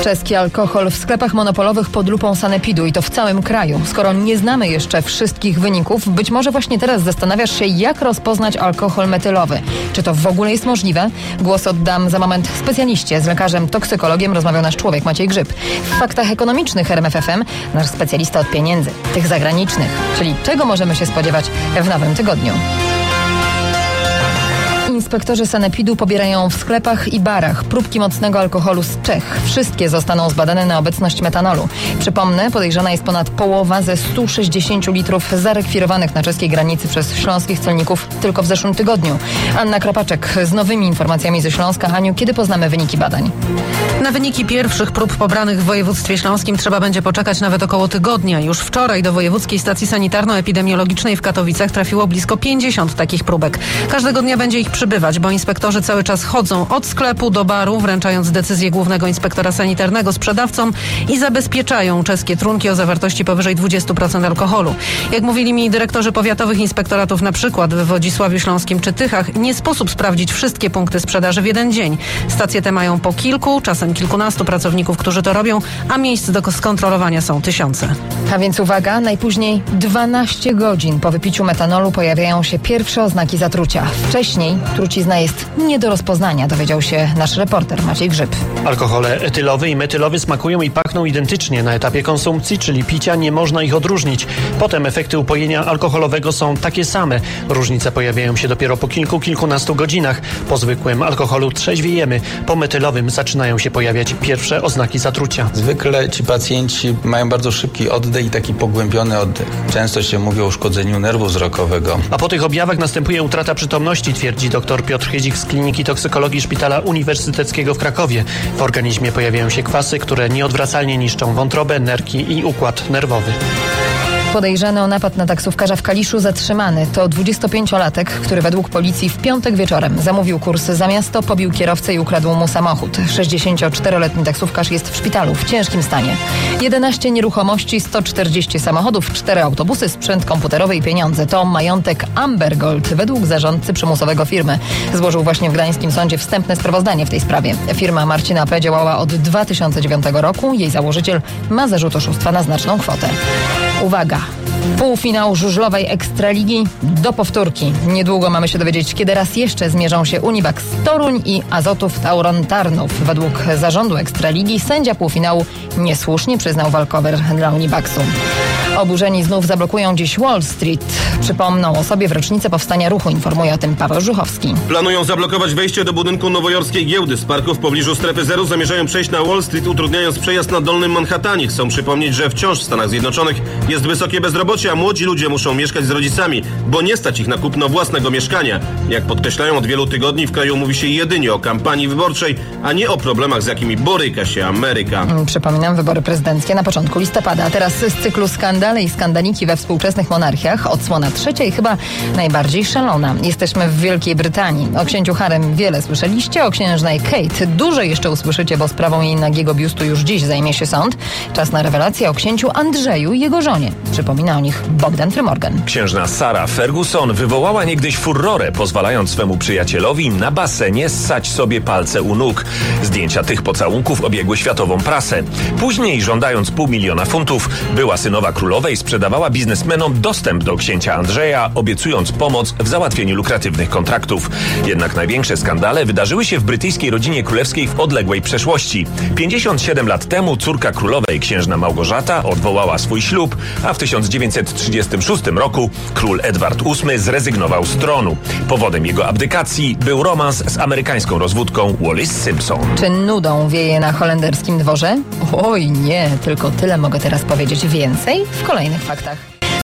Czeski alkohol w sklepach monopolowych pod lupą sanepidu i to w całym kraju. Skoro nie znamy jeszcze wszystkich wyników, być może właśnie teraz zastanawiasz się, jak rozpoznać alkohol metylowy. Czy to w ogóle jest możliwe? Głos oddam za moment specjaliście. Z lekarzem toksykologiem rozmawiał nasz człowiek Maciej Grzyb. W faktach ekonomicznych RMF FM nasz specjalista od pieniędzy, tych zagranicznych. Czyli czego możemy się spodziewać w nowym tygodniu? Inspektorzy sanepidu pobierają w sklepach i barach próbki mocnego alkoholu z Czech. Wszystkie zostaną zbadane na obecność metanolu. Przypomnę, podejrzana jest ponad połowa ze 160 litrów zarekwirowanych na czeskiej granicy przez śląskich celników tylko w zeszłym tygodniu. Anna Krapaczek z nowymi informacjami ze Śląska. Aniu, kiedy poznamy wyniki badań? Na wyniki pierwszych prób pobranych w województwie śląskim trzeba będzie poczekać nawet około tygodnia. Już wczoraj do Wojewódzkiej Stacji Sanitarno-Epidemiologicznej w Katowicach trafiło blisko 50 takich próbek. Każdego dnia będzie ich przybywać, bo inspektorzy cały czas chodzą od sklepu do baru, wręczając decyzję głównego inspektora sanitarnego sprzedawcom i zabezpieczają czeskie trunki o zawartości powyżej 20% alkoholu. Jak mówili mi dyrektorzy powiatowych inspektoratów, na przykład w Wodzisławiu Śląskim czy Tychach, nie sposób sprawdzić wszystkie punkty sprzedaży w jeden dzień. Stacje te mają po kilku, czasem kilkunastu pracowników, którzy to robią, a miejsc do skontrolowania są tysiące. A więc uwaga, najpóźniej 12 godzin po wypiciu metanolu pojawiają się pierwsze oznaki zatrucia. Wcześniej trucizna jest nie do rozpoznania, dowiedział się nasz reporter Maciej Grzyb. Alkohole etylowy i metylowy smakują i pachną identycznie. Na etapie konsumpcji, czyli picia, nie można ich odróżnić. Potem efekty upojenia alkoholowego są takie same. Różnice pojawiają się dopiero po kilkunastu godzinach. Po zwykłym alkoholu trzeźwiejemy. Po metylowym zaczynają się pojawiać pierwsze oznaki zatrucia. Zwykle ci pacjenci mają bardzo szybki oddech i taki pogłębiony oddech. Często się mówi o uszkodzeniu nerwu wzrokowego. A po tych objawach następuje utrata przytomności, twierdzi dr Piotr Hydzik z Kliniki Toksykologii Szpitala Uniwersyteckiego w Krakowie. W organizmie pojawiają się kwasy, które nieodwracalnie niszczą wątrobę, nerki i układ nerwowy. Podejrzany o napad na taksówkarza w Kaliszu zatrzymany. To 25-latek, który według policji w piątek wieczorem zamówił kurs za miasto, pobił kierowcę i ukradł mu samochód. 64-letni taksówkarz jest w szpitalu w ciężkim stanie. 11 nieruchomości, 140 samochodów, 4 autobusy, sprzęt komputerowy i pieniądze. To majątek Amber Gold według zarządcy przymusowego firmy. Złożył właśnie w gdańskim sądzie wstępne sprawozdanie w tej sprawie. Firma Marcina P. działała od 2009 roku. Jej założyciel ma zarzut oszustwa na znaczną kwotę. Uwaga! Półfinał żużlowej Ekstraligi do powtórki. Niedługo mamy się dowiedzieć, kiedy raz jeszcze zmierzą się Univax Toruń i Azotów Tauron Tarnów. Według zarządu Ekstraligi sędzia półfinału niesłusznie przyznał walkover dla Univaxu. Oburzeni znów zablokują dziś Wall Street. Przypomną o sobie w rocznicę powstania ruchu, informuje o tym Paweł Żuchowski. Planują zablokować wejście do budynku nowojorskiej giełdy. Z parku w pobliżu strefy zero zamierzają przejść na Wall Street, utrudniając przejazd na Dolnym Manhattanie. Chcą przypomnieć, że wciąż w Stanach Zjednoczonych jest wysokie bezrobocie, a młodzi ludzie muszą mieszkać z rodzicami, bo nie stać ich na kupno własnego mieszkania. Jak podkreślają od wielu tygodni, w kraju mówi się jedynie o kampanii wyborczej, a nie o problemach, z jakimi boryka się Ameryka. Przypominam, wybory prezydenckie na początku listopada. A teraz z cyklu skandale i skandaliki we współczesnych monarchiach. Odsłona trzecia i chyba najbardziej szalona. Jesteśmy w Wielkiej Brytanii. O księciu Harrym wiele słyszeliście, o księżnej Kate dużo jeszcze usłyszycie, bo sprawą jej nagiego biustu już dziś zajmie się sąd. Czas na rewelację o księciu Andrzeju i jego żonie. Przypomina o nich Bogdan Trymorgan. Księżna Sarah Ferguson wywołała niegdyś furorę, pozwalając swemu przyjacielowi na basenie ssać sobie palce u nóg. Zdjęcia tych pocałunków obiegły światową prasę. Później, żądając $500,000, była synowa królowej sprzedawała biznesmenom dostęp do księcia Andrzeja, obiecując pomoc w załatwieniu lukratywnych kontraktów. Jednak największe skandale wydarzyły się w brytyjskiej rodzinie królewskiej w odległej przeszłości. 57 lat temu córka królowej, księżna Małgorzata, odwołała swój ślub, a w 1936 roku król Edward VIII zrezygnował z tronu. Powodem jego abdykacji był romans z amerykańską rozwódką Wallis Simpson. Czy nudą wieje na holenderskim dworze? Oj nie, tylko tyle mogę teraz powiedzieć. Więcej w kolejnych faktach.